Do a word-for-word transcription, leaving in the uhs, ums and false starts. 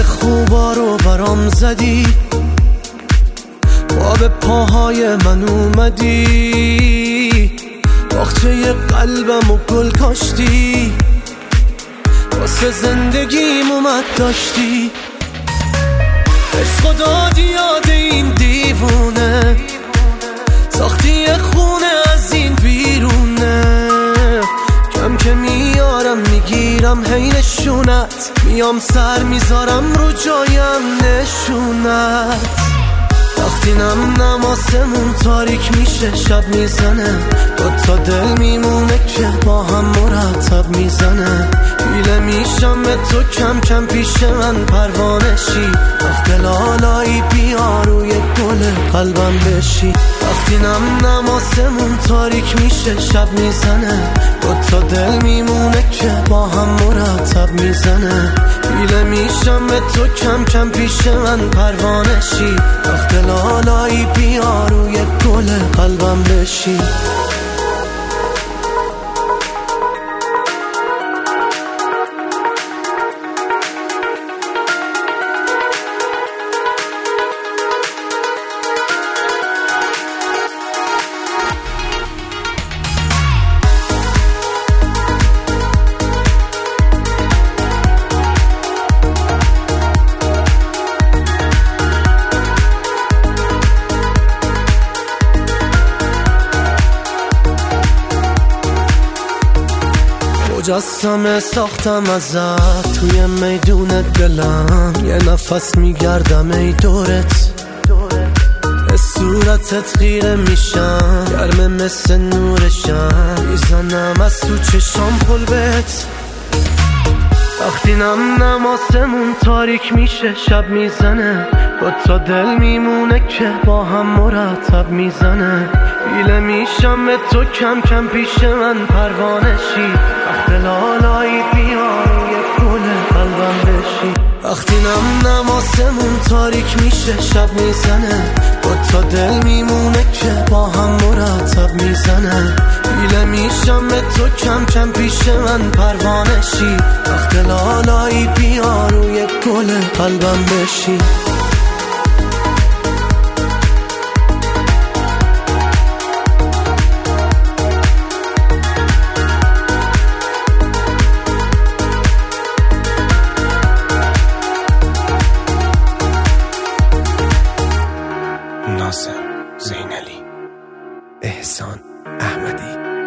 خوبا رو برام زدی، با به پاهای من اومدی، باغچه قلبم و گل کاشتی، واسه زندگیم اومد داشتی. عشق دادی یاد این دیوونه، ساختی خونه از این بیرونه. کم که میارم میگیرم هی نشونت، میام سر میذارم رو جایم نشونت. وقتی نم نماسمون تاریک میشه شب میزنه، دو تا دل میمونه که با هم مرتب میزنه. بیله میشم به تو کم کم پیش من پروانشی، وقت لالایی بیا روی گل قلبم بشی. وقتی نم نماسمون تاریک میشه شب میزنه، دو تا دل میمونه که با هم مرتب میزنه. بیله میشم به تو کم کم پیش من پروانشی، وقت لالایی بیا روی گل قلبم بشی. مجسمه ساختم ازت توی میدون دلم، یه نفس میگردم ای دورت، به صورتت خیره میشم، گرمه مثل نورشم، میزنم از تو چشام پل بهت. وقتی نم نماسمون تاریک میشه شب میزنه، دو تا دل میمونه که با هم مرتب میزنه. بیله میشم به تو کم کم پیش من پروانشی، وقت لالایی بیا روی گل قلبم بشی. وقتی نم نماسمون تاریک میشه شب میزنه، دو تا دل میمونه که با هم مرتب میزنه. بیله میشم به تو کم کم پیش من پروانشی، وقت لالایی بیا روی گل قلبم بشی. ناصر زینلی، احسان احمدی.